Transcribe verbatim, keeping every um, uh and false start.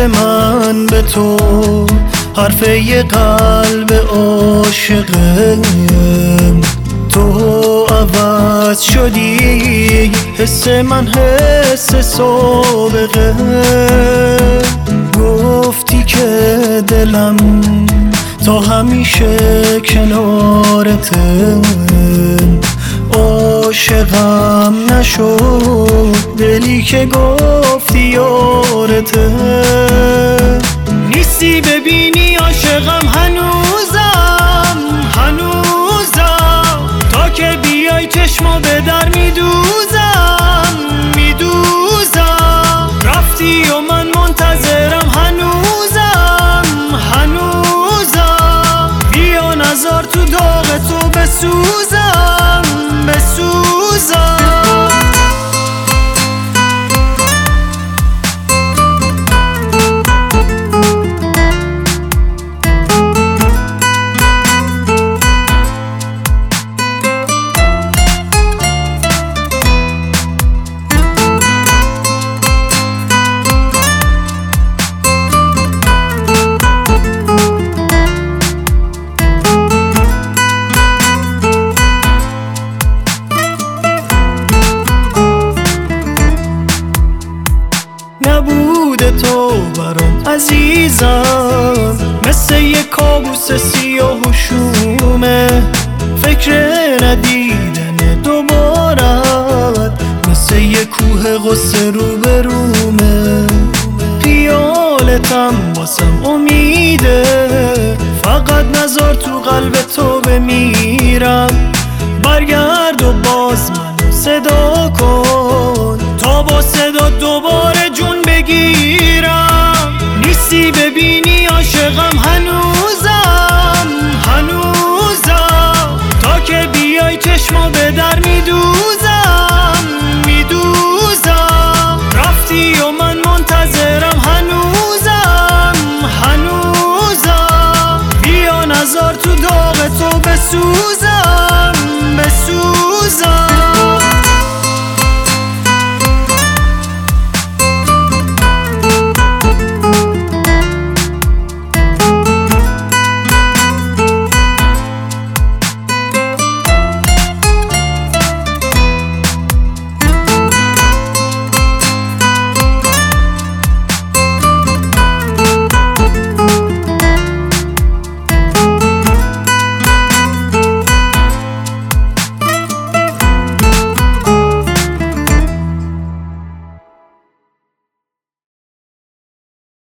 من به تو حرف یه قلب عاشقه، تو عوض شدی حس من حس سابقه. گفتی که دلم تا همیشه کنارته، عاشقم نشد دلی که گفتی یارته. نیستی ببینی عاشقم هنوزم هنوزم، تا که بیای چشمو به در میدوزم میدوزم. رفتی و من منتظرم هنوزم هنوزم، بیا نذار تو داغ تو بسوزم بسوزم. نبوده تو برام عزیزم، مثل یک کابوس سیاه و شومه. فکر ندیدن دوبارت مثل یک کوه غصه رو به رومه. خیالتم واسم امیده، فقط نذار تو قلب تو بمیرم. برگرد و باز منو صدا کن تا با صدا دوباره جون بگیرم. نیستی ببینی عاشقم هنوزم هنوزم، تا که بیای چشمو به در میدوزم میدوزم. رفتی و من منتظرم هنوزم هنوزم، بیا نذار تو داغ تو بسوزم